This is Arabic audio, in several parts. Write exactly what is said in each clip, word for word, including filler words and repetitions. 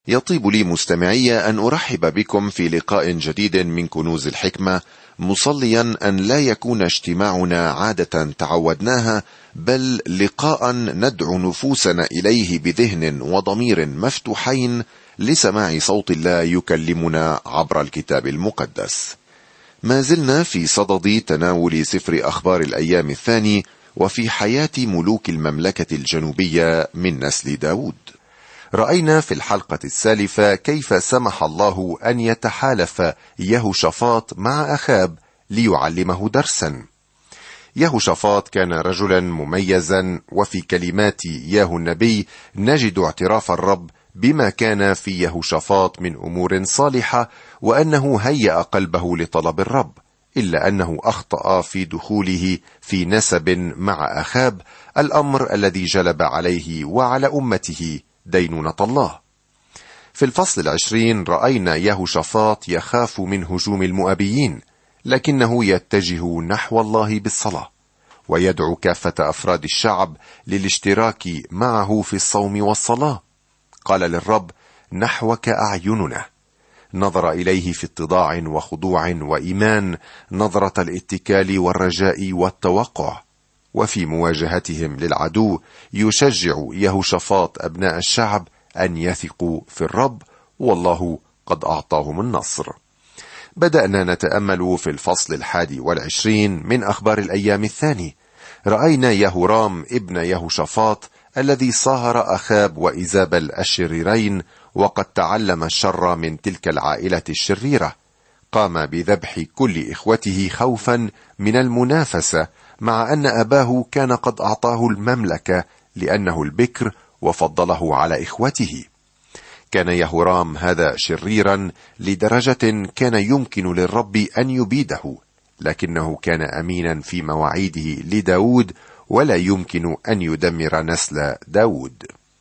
يطيب لي مستمعي أن أرحب بكم في لقاء جديد من كنوز الحكمة، مصليا أن لا يكون اجتماعنا عادة تعودناها، بل لقاء ندعو نفوسنا إليه بذهن وضمير مفتوحين لسماع صوت الله يكلمنا عبر الكتاب المقدس. ما زلنا في صدد تناول سفر أخبار الأيام الثاني وفي حياة ملوك المملكة الجنوبية من نسل داود. رأينا في الحلقة السالفة كيف سمح الله أن يتحالف يهوشافاط مع أخاب ليعلمه درسا. يهوشافاط كان رجلا مميزا، وفي كلمات ياهو النبي نجد اعتراف الرب بما كان في يهوشافاط من أمور صالحة، وأنه هيأ قلبه لطلب الرب، إلا أنه أخطأ في دخوله في نسب مع أخاب، الأمر الذي جلب عليه وعلى أمته دينونة الله. في الفصل العشرين رأينا يهوشافاط يخاف من هجوم المؤابيين، لكنه يتجه نحو الله بالصلاة، ويدعو كافة أفراد الشعب للاشتراك معه في الصوم والصلاة. قال للرب: نحوك أعيننا. نظر إليه في اتضاع وخضوع وإيمان، نظرة الاتكال والرجاء والتوقع. وفي مواجهتهم للعدو يشجع يهوشافاط أبناء الشعب أن يثقوا في الرب، والله قد أعطاهم النصر. بدأنا نتأمل في الفصل الحادي والعشرين من أخبار الأيام الثاني. رأينا يهورام ابن يهوشافاط الذي صاهر أخاب وإيزابل الشريرين، وقد تعلم الشر من تلك العائلة الشريرة. قام بذبح كل إخوته خوفا من المنافسة، مع أن أباه كان قد أعطاه المملكة لأنه البكر وفضله على إخوته. كان يهورام هذا شريرا لدرجة كان يمكن للرب أن يبيده، لكنه كان أمينا في مواعيده لداود، ولا يمكن أن يدمر نسل داود.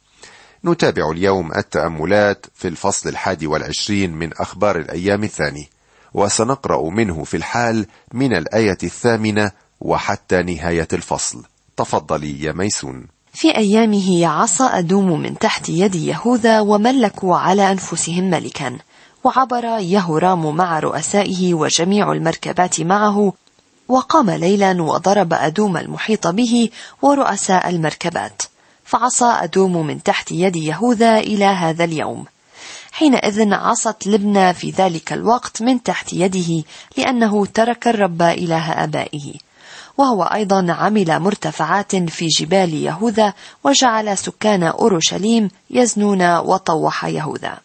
نتابع اليوم التأملات في الفصل الحادي والعشرين من أخبار الأيام الثاني، وسنقرأ منه في الحال من الآية الثامنة وحتى نهاية الفصل. تفضلي يا ميسون. في أيامه عصى أدوم من تحت يد يهوذا وملكوا على أنفسهم ملكا، وعبر يهورام مع رؤسائه وجميع المركبات معه، وقام ليلا وضرب أدوم المحيط به ورؤساء المركبات، فعصى أدوم من تحت يد يهوذا إلى هذا اليوم. حينئذ عصت لبنى في ذلك الوقت من تحت يده، لأنه ترك الرب إله آبائه. وهو أيضا عمل مرتفعات في جبال يهوذا، وجعل سكان أورشليم يزنون وطوح يهوذا.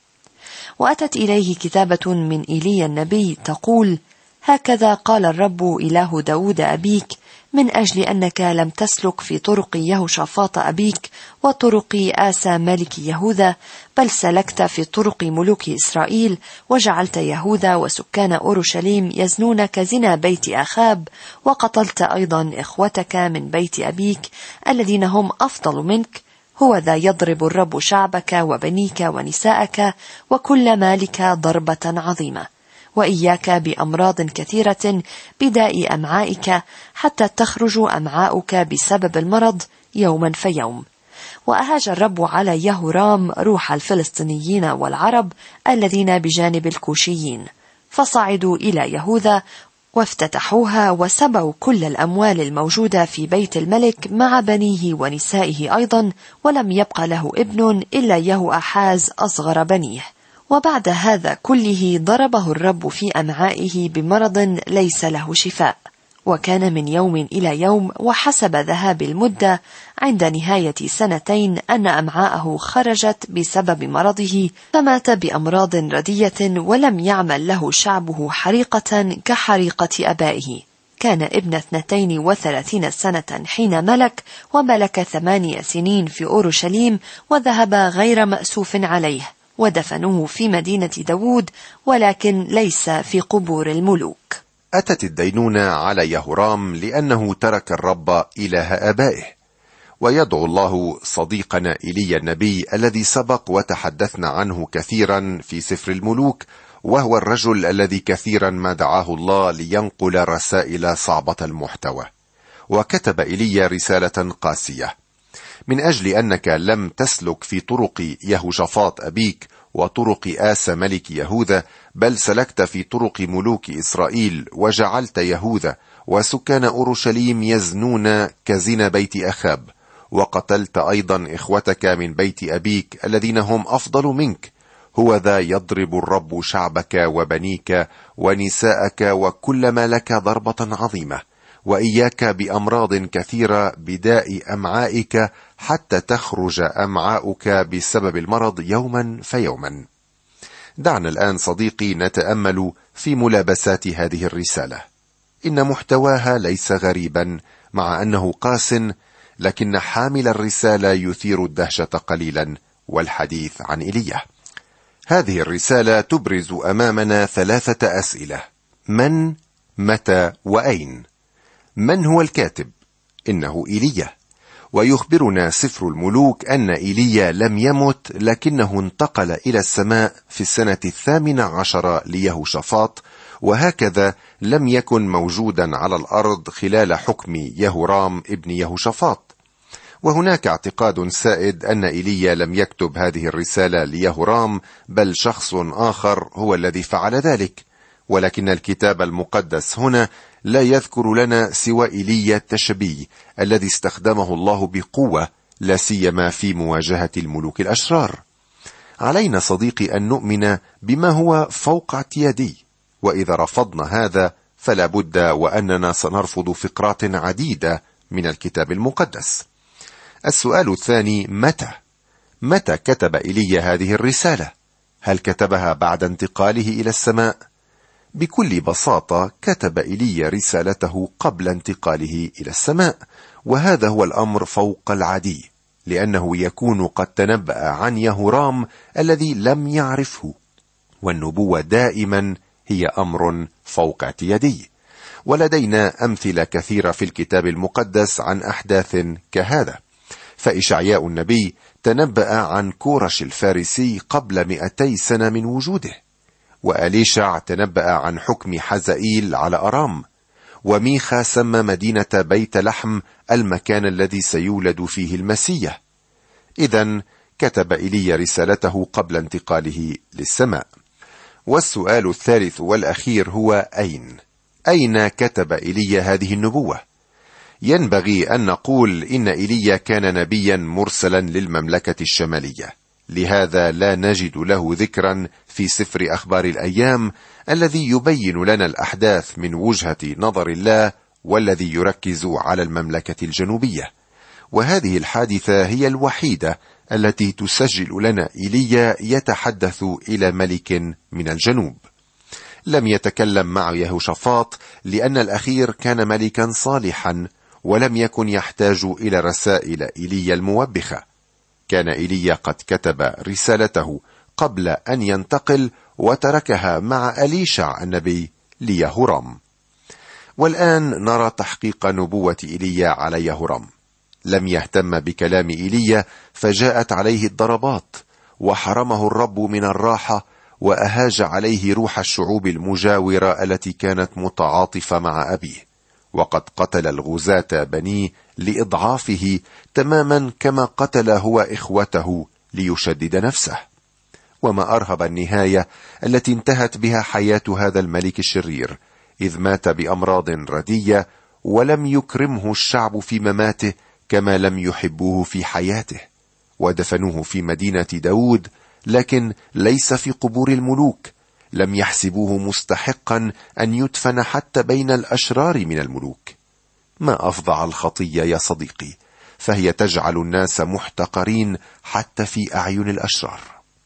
وأتت إليه كتابة من إيليا النبي تقول: هكذا قال الرب إله داود أبيك، من أجل أنك لم تسلك في طرق يهوشافاط أبيك وطرق آسى ملك يهوذا، بل سلكت في طرق ملوك إسرائيل، وجعلت يهوذا وسكان أورشليم يزنون كزنا بيت أخاب، وقتلت أيضا إخوتك من بيت أبيك الذين هم أفضل منك. هو ذا يضرب الرب شعبك وبنيك ونساءك وكل مالك ضربة عظيمة، وإياك بأمراض كثيرة بداء أمعائك، حتى تخرج أمعاؤك بسبب المرض يوما فيوم. وأهاج الرب على يهورام روح الفلسطينيين والعرب الذين بجانب الكوشيين، فصعدوا إلى يهوذا وافتتحوها، وسبوا كل الأموال الموجودة في بيت الملك مع بنيه ونسائه أيضا، ولم يبق له ابن إلا يهوآحاز أصغر بنيه. وبعد هذا كله ضربه الرب في أمعائه بمرض ليس له شفاء، وكان من يوم إلى يوم وحسب ذهاب المدة عند نهاية سنتين أن أمعاءه خرجت بسبب مرضه، فمات بأمراض ردية، ولم يعمل له شعبه حريقة كحريقة أبائه. كان ابن اثنتين وثلاثين سنة حين ملك، وملك ثمانية سنين في أورشليم، وذهب غير مأسوف عليه، ودفنوه في مدينة داود، ولكن ليس في قبور الملوك. أتت الدينونة على يهورام لأنه ترك الرب إله آبائه. ويدعو الله صديقنا إيليا النبي الذي سبق وتحدثنا عنه كثيرا في سفر الملوك، وهو الرجل الذي كثيرا ما دعاه الله لينقل رسائل صعبة المحتوى. وكتب إيليا رسالة قاسية: من أجل أنك لم تسلك في طرق يهوشافاط أبيك وطرق آسى ملك يهوذا، بل سلكت في طرق ملوك إسرائيل، وجعلت يهوذا وسكان أورشليم يزنون كزنا بيت أخاب، وقتلت أيضا إخوتك من بيت أبيك الذين هم أفضل منك. هو ذا يضرب الرب شعبك وبنيك ونساءك وكل ما لك ضربة عظيمة، وإياك بأمراض كثيرة بداء أمعائك، حتى تخرج أمعاؤك بسبب المرض يوما فيوما. دعنا الآن صديقي نتأمل في ملابسات هذه الرسالة. إن محتواها ليس غريبا مع أنه قاس، لكن حامل الرسالة يثير الدهشة قليلا والحديث عن إيليا. هذه الرسالة تبرز أمامنا ثلاثة أسئلة: من، متى، وأين؟ من هو الكاتب؟ إنه إيليا، ويخبرنا سفر الملوك أن إيليا لم يمت، لكنه انتقل إلى السماء في السنة الثامنة عشر ليهوشافاط، وهكذا لم يكن موجودا على الأرض خلال حكم يهورام ابن يهوشافاط. وهناك اعتقاد سائد أن إيليا لم يكتب هذه الرسالة ليهورام، بل شخص آخر هو الذي فعل ذلك، ولكن الكتاب المقدس هنا لا يذكر لنا سوى إيليا التشبي الذي استخدمه الله بقوة، لا سيما في مواجهة الملوك الأشرار. علينا صديقي أن نؤمن بما هو فوق اعتيادي، وإذا رفضنا هذا فلا بد وأننا سنرفض فقرات عديدة من الكتاب المقدس. السؤال الثاني: متى؟ متى كتب إيليا هذه الرسالة؟ هل كتبها بعد انتقاله إلى السماء؟ بكل بساطة كتب إيليا رسالته قبل انتقاله إلى السماء، وهذا هو الأمر فوق العادي، لأنه يكون قد تنبأ عن يهورام الذي لم يعرفه، والنبوة دائما هي أمر فوق اعتيادي. ولدينا أمثلة كثيرة في الكتاب المقدس عن أحداث كهذا. فإشعياء النبي تنبأ عن كورش الفارسي قبل مئتي سنة من وجوده، وأليشع تنبأ عن حكم حزائيل على أرام، وميخا سمى مدينة بيت لحم المكان الذي سيولد فيه المسيح. إذن كتب إيليا رسالته قبل انتقاله للسماء. والسؤال الثالث والأخير هو: أين؟ أين كتب إيليا هذه النبوة؟ ينبغي أن نقول إن إيليا كان نبيا مرسلا للمملكة الشمالية، لهذا لا نجد له ذكرا في سفر أخبار الأيام الذي يبين لنا الأحداث من وجهة نظر الله، والذي يركز على المملكة الجنوبية. وهذه الحادثة هي الوحيدة التي تسجل لنا إيليا يتحدث إلى ملك من الجنوب. لم يتكلم مع يهوشافاط لأن الأخير كان ملكا صالحا، ولم يكن يحتاج إلى رسائل إيليا الموبخة. كان إيليا قد كتب رسالته قبل أن ينتقل، وتركها مع أليشع النبي ليهورام. والآن نرى تحقيق نبوة إيليا على يهورام. لم يهتم بكلام إيليا، فجاءت عليه الضربات، وحرمه الرب من الراحة، وأهاج عليه روح الشعوب المجاورة التي كانت متعاطفة مع أبيه، وقد قتل الغزاة بنيه لإضعافه، تماما كما قتل هو إخوته ليشدد نفسه. وما أرهب النهاية التي انتهت بها حياة هذا الملك الشرير، إذ مات بأمراض ردية، ولم يكرمه الشعب في مماته كما لم يحبوه في حياته، ودفنوه في مدينة داود، لكن ليس في قبور الملوك. لم يحسبوه مستحقا أن يدفن حتى بين الأشرار من الملوك. ما أفظع الخطية يا صديقي، فهي تجعل الناس محتقرين حتى في أعين الأشرار.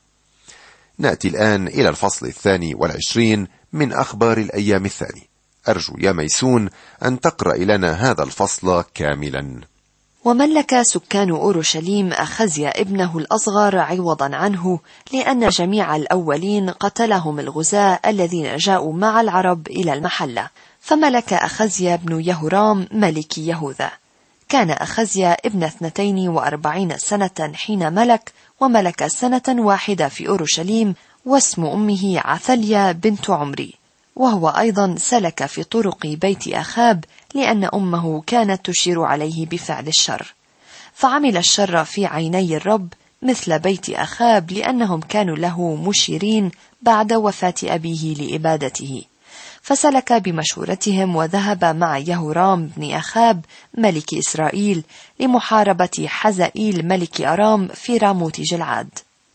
نأتي الآن إلى الفصل الثاني والعشرين من أخبار الأيام الثاني. أرجو يا ميسون أن تقرأ لنا هذا الفصل كاملا. وملك سكان أورشليم أخزيا ابنه الأصغر عوضا عنه، لأن جميع الأولين قتلهم الغزاة الذين جاءوا مع العرب إلى المحلة. فملك أخزيا ابن يهورام ملك يهوذا. كان أخزيا ابن اثنتين وأربعين سنة حين ملك، وملك سنة واحدة في أورشليم، واسم أمه عثليا بنت عمري. وهو أيضا سلك في طرق بيت أخاب، لأن أمه كانت تشير عليه بفعل الشر، فعمل الشر في عيني الرب مثل بيت أخاب، لأنهم كانوا له مشيرين بعد وفاة أبيه لإبادته. فسلك بمشورتهم وذهب مع يهورام بن أخاب ملك إسرائيل لمحاربة حزائيل ملك أرام في راموت جلعاد.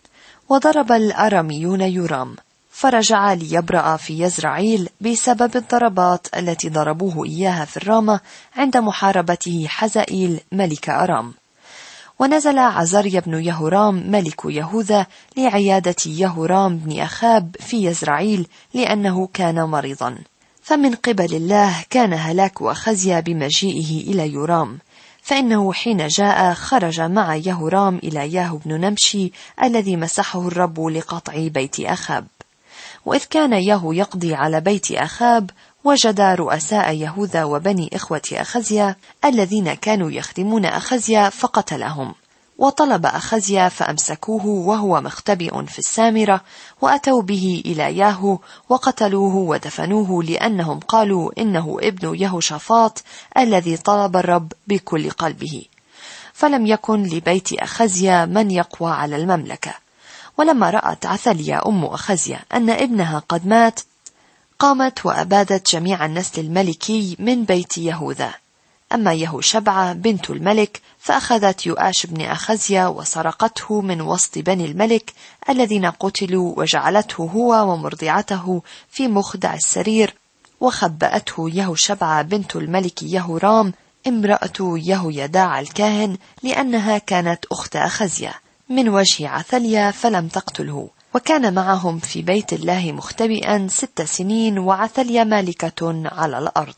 وضرب الأراميون يورام، فرجع ليبرأ في يزرعيل بسبب الضربات التي ضربوه إياها في الرامة عند محاربته حزائيل ملك أرام. ونزل عزريا بن يهورام ملك يهوذا لعيادة يهورام بن أخاب في يزرعيل لأنه كان مريضا. فمن قبل الله كان هلاك أخزيا بمجيئه إلى يورام، فإنه حين جاء خرج مع يهورام إلى ياهو بن نمشي الذي مسحه الرب لقطع بيت أخاب. وإذ كان ياهو يقضي على بيت أخاب، وجد رؤساء يهوذا وبني إخوة أخزيا الذين كانوا يخدمون أخزيا فقتلهم. وطلب أخزيا فأمسكوه وهو مختبئ في السامرة، وأتوا به إلى ياهو وقتلوه ودفنوه، لأنهم قالوا إنه ابن يهوشافاط الذي طلب الرب بكل قلبه. فلم يكن لبيت أخزيا من يقوى على المملكة. ولما رأت عثليا أم أخزيا أن ابنها قد مات، قامت وأبادت جميع النسل الملكي من بيت يهوذا. أما يهوشبعة بنت الملك فأخذت يؤاش بن أخزيا وسرقته من وسط بني الملك الذين قتلوا، وجعلته هو ومرضعته في مخدع السرير، وخبأته يهوشبعة بنت الملك يهورام امرأة يهويداع الكاهن، لأنها كانت أخت أخزيا من وجه عثليا، فلم تقتله. وكان معهم في بيت الله مختبئا ست سنين، وعثليا مالكة على الأرض.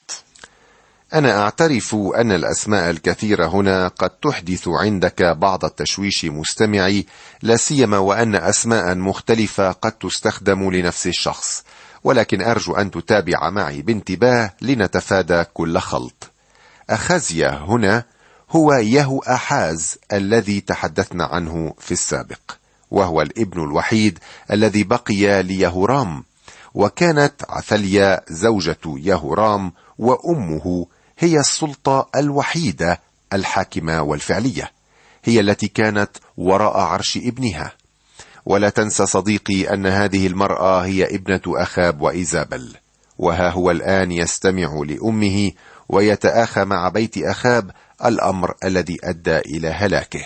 أنا أعترف أن الأسماء الكثيرة هنا قد تحدث عندك بعض التشويش مستمعي، لا سيما وأن أسماء مختلفة قد تستخدم لنفس الشخص، ولكن أرجو أن تتابع معي بانتباه لنتفادى كل خلط. أخزيا هنا هو يهو أحاز الذي تحدثنا عنه في السابق، وهو الابن الوحيد الذي بقي ليهورام. وكانت عثليا زوجة يهورام وأمه هي السلطة الوحيدة الحاكمة والفعلية، هي التي كانت وراء عرش ابنها. ولا تنسى صديقي أن هذه المرأة هي ابنة أخاب وإيزابل، وها هو الآن يستمع لأمه ويتآخى مع بيت أخاب، الأمر الذي أدى إلى هلاكه.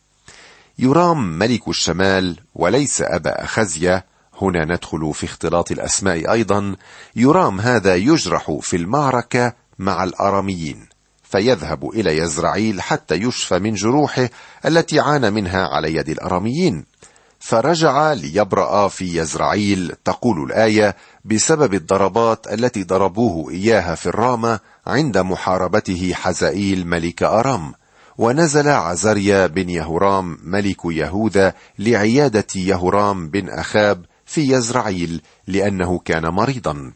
يورام ملك الشمال وليس أبا أخزيا. هنا ندخل في اختلاط الأسماء أيضا. يورام هذا يجرح في المعركة مع الأراميين، فيذهب إلى يزرعيل حتى يشفى من جروحه التي عانى منها على يد الأراميين، فرجع ليبرأ في يزرعيل، تقول الآية، بسبب الضربات التي ضربوه إياها في الرامة عند محاربته حزائيل ملك أرام. ونزل عزريا بن يهورام ملك يهوذا لعيادة يهورام بن أخاب في يزرعيل لأنه كان مريضا.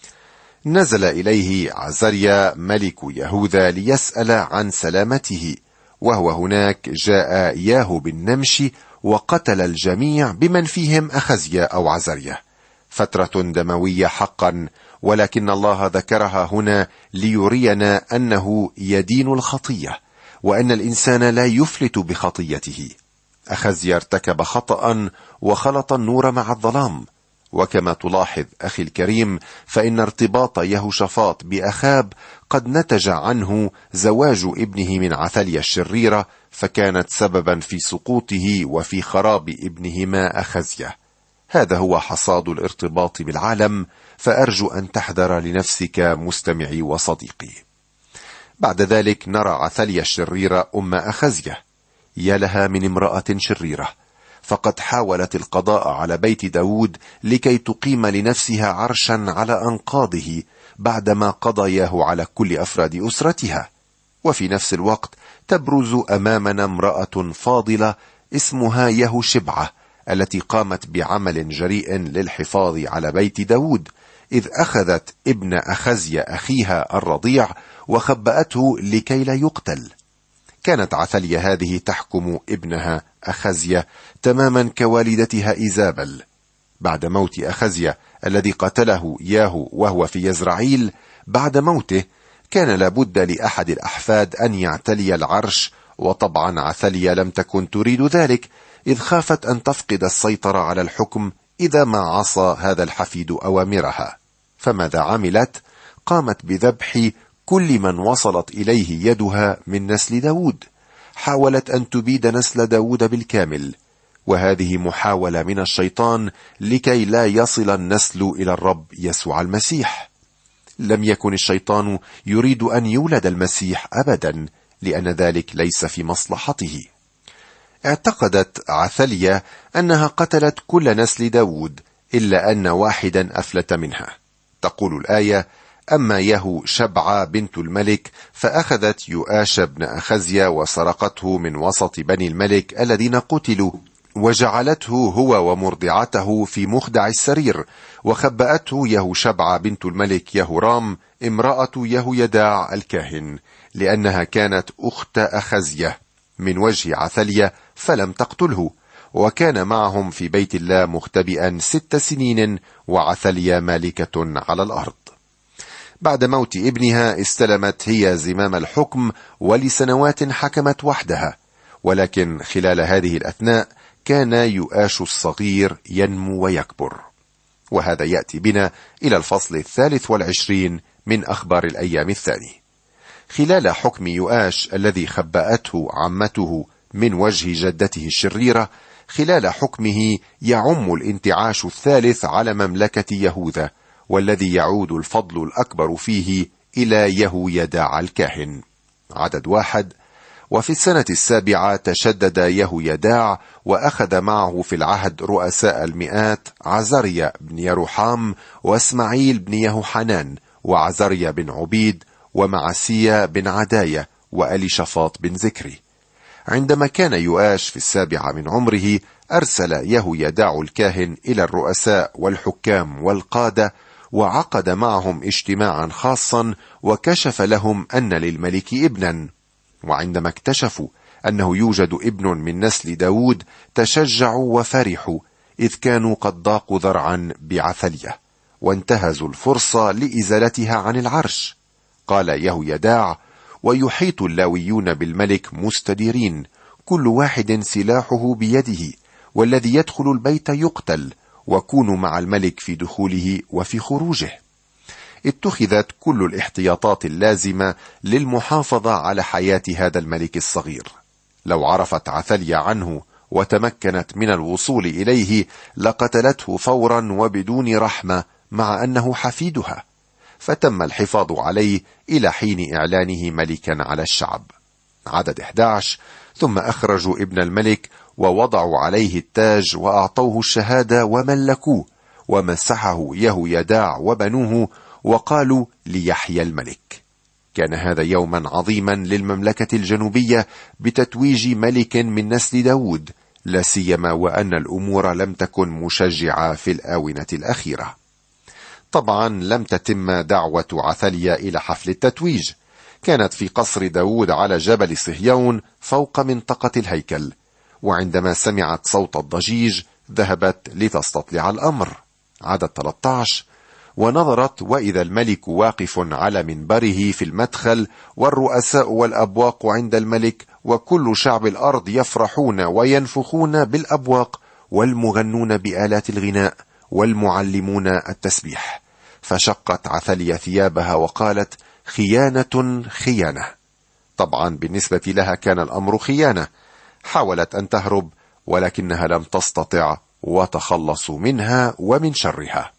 نزل إليه عزريا ملك يهوذا ليسأل عن سلامته، وهو هناك جاء ياهو بن نمشي وقتل الجميع بمن فيهم أخزيا أو عزريا. فترة دموية حقا، ولكن الله ذكرها هنا ليرينا أنه يدين الخطية، وأن الإنسان لا يفلت بخطيته. أخزيا ارتكب خطأ وخلط النور مع الظلام. وكما تلاحظ أخي الكريم، فإن ارتباط يهوشافاط بأخاب قد نتج عنه زواج ابنه من عثليا الشريرة، فكانت سببا في سقوطه وفي خراب ابنهما أخزيا. هذا هو حصاد الارتباط بالعالم، فأرجو أن تحذر لنفسك مستمعي وصديقي. بعد ذلك نرى عثليا الشريرة أم أخزيا. يا لها من امرأة شريرة، فقد حاولت القضاء على بيت داود لكي تقيم لنفسها عرشا على أنقاضه بعدما قضياه على كل أفراد أسرتها. وفي نفس الوقت تبرز أمامنا امرأة فاضلة اسمها يهوشبعة، التي قامت بعمل جريء للحفاظ على بيت داود، إذ أخذت ابن أخزيا أخيها الرضيع وخبأته لكي لا يقتل. كانت عثليا هذه تحكم ابنها أخزيا تماما كوالدتها إيزابل. بعد موت أخزيا الذي قتله ياهو وهو في يزرعيل، بعد موته كان لابد لأحد الأحفاد أن يعتلي العرش، وطبعا عثليا لم تكن تريد ذلك، إذ خافت أن تفقد السيطرة على الحكم إذا ما عصى هذا الحفيد أوامرها. فماذا عملت؟ قامت بذبح كل من وصلت إليه يدها من نسل داود. حاولت أن تبيد نسل داود بالكامل، وهذه محاولة من الشيطان لكي لا يصل النسل إلى الرب يسوع المسيح. لم يكن الشيطان يريد أن يولد المسيح أبدا، لأن ذلك ليس في مصلحته. اعتقدت عثاليا أنها قتلت كل نسل داود إلا أن واحدا أفلت منها. تقول الآية: أما يهو شبعة بنت الملك فأخذت يؤاش بن أخزيا وسرقته من وسط بني الملك الذين قتلوا، وجعلته هو ومرضعته في مخدع السرير، وخبأته يهو شبعة بنت الملك يهورام امرأة يهويداع الكاهن، لأنها كانت أخت أخزية من وجه عثاليا، فلم تقتله. وكان معهم في بيت الله مختبئا ست سنين، وعثاليا مالكة على الأرض. بعد موت ابنها استلمت هي زمام الحكم، ولسنوات حكمت وحدها. ولكن خلال هذه الأثناء كان يؤاش الصغير ينمو ويكبر. وهذا يأتي بنا إلى الفصل الثالث والعشرين من أخبار الأيام الثاني. خلال حكم يؤاش الذي خبأته عمته من وجه جدته الشريرة، خلال حكمه يعم الانتعاش الثالث على مملكة يهوذا، والذي يعود الفضل الأكبر فيه إلى يهويداع الكاهن. عدد واحد: وفي السنة السابعة تشدد يهويداع، وأخذ معه في العهد رؤساء المئات عزريا بن يروحام، واسماعيل بن يهوحنان، وعزريا بن عبيد، ومعسيا بن عدايا، وأليشفاط بن ذكري. عندما كان يؤاش في السابعة من عمره، أرسل يهويداع الكاهن إلى الرؤساء والحكام والقادة، وعقد معهم اجتماعا خاصا، وكشف لهم أن للملك ابنا. وعندما اكتشفوا أنه يوجد ابن من نسل داود تشجعوا وفرحوا، إذ كانوا قد ضاقوا ذرعا بعثاليا، وانتهزوا الفرصة لإزالتها عن العرش. قال يهويداع: ويحيط اللاويون بالملك مستديرين، كل واحد سلاحه بيده، والذي يدخل البيت يقتل، وكونوا مع الملك في دخوله وفي خروجه. اتخذت كل الاحتياطات اللازمة للمحافظة على حياة هذا الملك الصغير. لو عرفت عثاليا عنه وتمكنت من الوصول إليه لقتلته فورا وبدون رحمة، مع أنه حفيدها. فتم الحفاظ عليه إلى حين إعلانه ملكا على الشعب. عدد أحد عشر: ثم أخرجوا ابن الملك ووضعوا عليه التاج وأعطوه الشهادة وملكوه، ومسحه يهويداع وبنوه، وقالوا: ليحيى الملك. كان هذا يوما عظيما للمملكة الجنوبية بتتويج ملك من نسل داود، لا سيما وأن الأمور لم تكن مشجعة في الآونة الأخيرة. طبعا لم تتم دعوة عثاليا إلى حفل التتويج. كانت في قصر داود على جبل صهيون فوق منطقة الهيكل، وعندما سمعت صوت الضجيج ذهبت لتستطلع الأمر. عدد ثلاثة عشر: ونظرت وإذا الملك واقف على منبره في المدخل، والرؤساء والأبواق عند الملك، وكل شعب الأرض يفرحون وينفخون بالأبواق، والمغنون بآلات الغناء، والمعلمون التسبيح. فشقت عثاليا ثيابها وقالت: خيانة خيانة. طبعا بالنسبة لها كان الأمر خيانة. حاولت أن تهرب، ولكنها لم تستطع، وتخلصوا منها ومن شرها.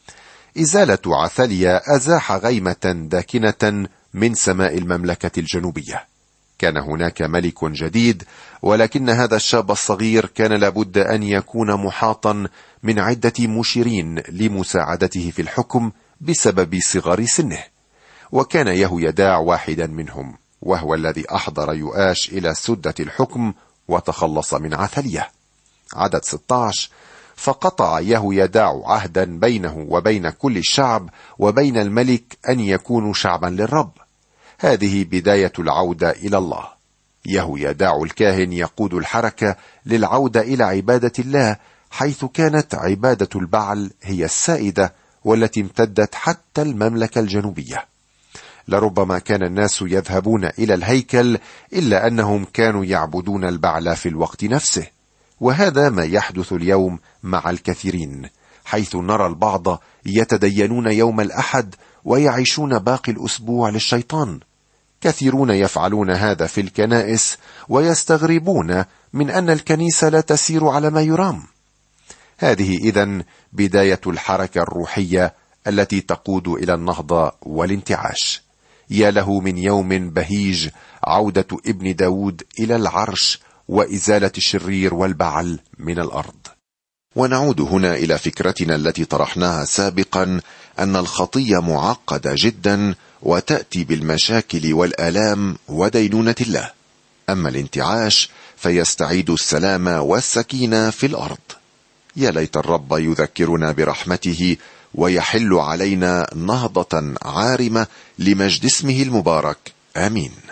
إزالة عثاليا أزاح غيمة داكنة من سماء المملكة الجنوبية. كان هناك ملك جديد، ولكن هذا الشاب الصغير كان لابد أن يكون محاطا من عدة مشيرين لمساعدته في الحكم بسبب صغر سنه، وكان يهويداع واحدا منهم، وهو الذي أحضر يؤاش إلى سدة الحكم وتخلص من عثاليا. عدد ستة عشر: فقطع يهويداع عهدا بينه وبين كل الشعب وبين الملك أن يكونوا شعبا للرب. هذه بداية العودة إلى الله. يهويداع الكاهن يقود الحركة للعودة إلى عبادة الله، حيث كانت عبادة البعل هي السائدة والتي امتدت حتى المملكة الجنوبية. لربما كان الناس يذهبون إلى الهيكل، إلا أنهم كانوا يعبدون البعل في الوقت نفسه، وهذا ما يحدث اليوم مع الكثيرين، حيث نرى البعض يتدينون يوم الأحد ويعيشون باقي الأسبوع للشيطان. كثيرون يفعلون هذا في الكنائس ويستغربون من أن الكنيسة لا تسير على ما يرام. هذه إذن بداية الحركة الروحية التي تقود إلى النهضة والانتعاش. يا له من يوم بهيج، عودة ابن داود إلى العرش وإزالة الشرير والبعل من الأرض. ونعود هنا إلى فكرتنا التي طرحناها سابقا، أن الخطية معقدة جدا وتأتي بالمشاكل والآلام ودينونة الله، أما الانتعاش فيستعيد السلام والسكينة في الأرض. يا ليت الرب يذكرنا برحمته ويحل علينا نهضة عارمة لمجد اسمه المبارك. آمين.